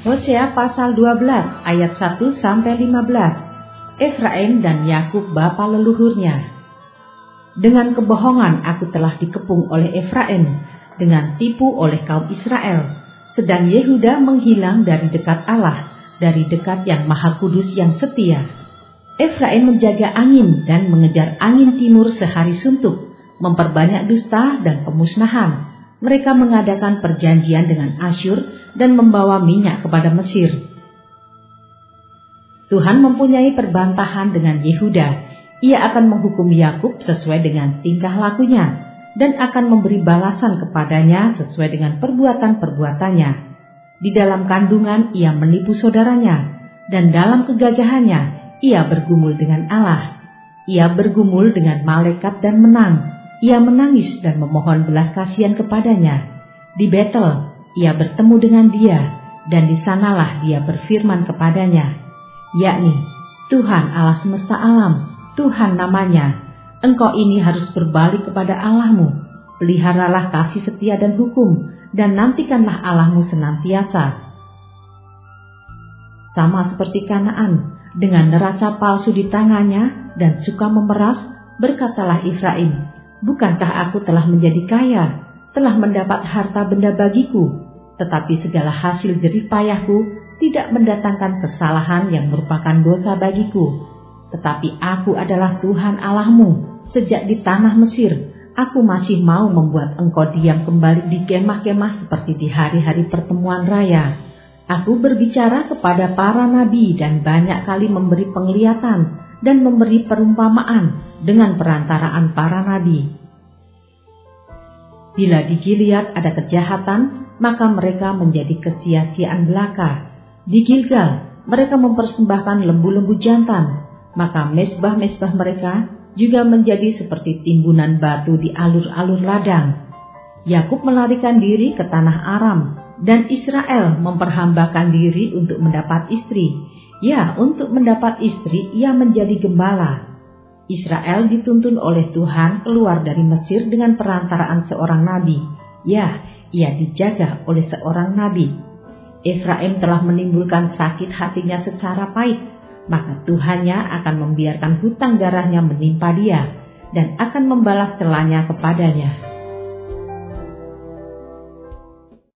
Hosea pasal 12 ayat 1 sampai 15. Efraim dan Yakub bapa leluhurnya. Dengan kebohongan aku telah dikepung oleh Efraim, dengan tipu oleh kaum Israel. Sedang Yehuda menghilang dari dekat Allah, dari dekat yang Maha Kudus yang setia. Efraim menjaga angin dan mengejar angin timur sehari suntuk, memperbanyak dusta dan pemusnahan. Mereka mengadakan perjanjian dengan Asyur dan membawa minyak kepada Mesir. Tuhan mempunyai perbantahan dengan Yehuda. Ia akan menghukum Yakub sesuai dengan tingkah lakunya dan akan memberi balasan kepadanya sesuai dengan perbuatan-perbuatannya. Di dalam kandungan ia menipu saudaranya, dan dalam kegagahannya ia bergumul dengan Allah. Ia bergumul dengan malaikat dan menang. Ia menangis dan memohon belas kasihan kepadanya. Di Betel ia bertemu dengan dia, dan di sanalah dia berfirman kepadanya, yakni, Tuhan Allah semesta alam, Tuhan namanya, engkau ini harus berbalik kepada Allahmu, peliharalah kasih setia dan hukum, dan nantikanlah Allahmu senantiasa. Sama seperti Kanaan, dengan neraca palsu di tangannya dan suka memeras, berkatalah Efraim, bukankah aku telah menjadi kaya, telah mendapat harta benda bagiku, tetapi segala hasil jerih payahku tidak mendatangkan kesalahan yang merupakan dosa bagiku. Tetapi aku adalah Tuhan Allahmu. Sejak di tanah Mesir, aku masih mau membuat engkau diam kembali di kemah-kemah seperti di hari-hari pertemuan raya. Aku berbicara kepada para nabi dan banyak kali memberi penglihatan dan memberi perumpamaan dengan perantaraan para nabi. Bila di Gilead ada kejahatan, maka mereka menjadi kesia-siaan belaka. Di Gilgal mereka mempersembahkan lembu-lembu jantan, maka mezbah-mezbah mereka juga menjadi seperti timbunan batu di alur-alur ladang. Yakub melarikan diri ke tanah Aram, dan Israel memperhambakan diri untuk mendapat istri. Ya, untuk mendapat istri ia menjadi gembala. Israel dituntun oleh Tuhan keluar dari Mesir dengan perantaraan seorang nabi. Ya, ia dijaga oleh seorang nabi. Efraim telah menimbulkan sakit hatinya secara pahit, maka Tuhannya akan membiarkan hutang darahnya menimpa dia dan akan membalas celanya kepadanya.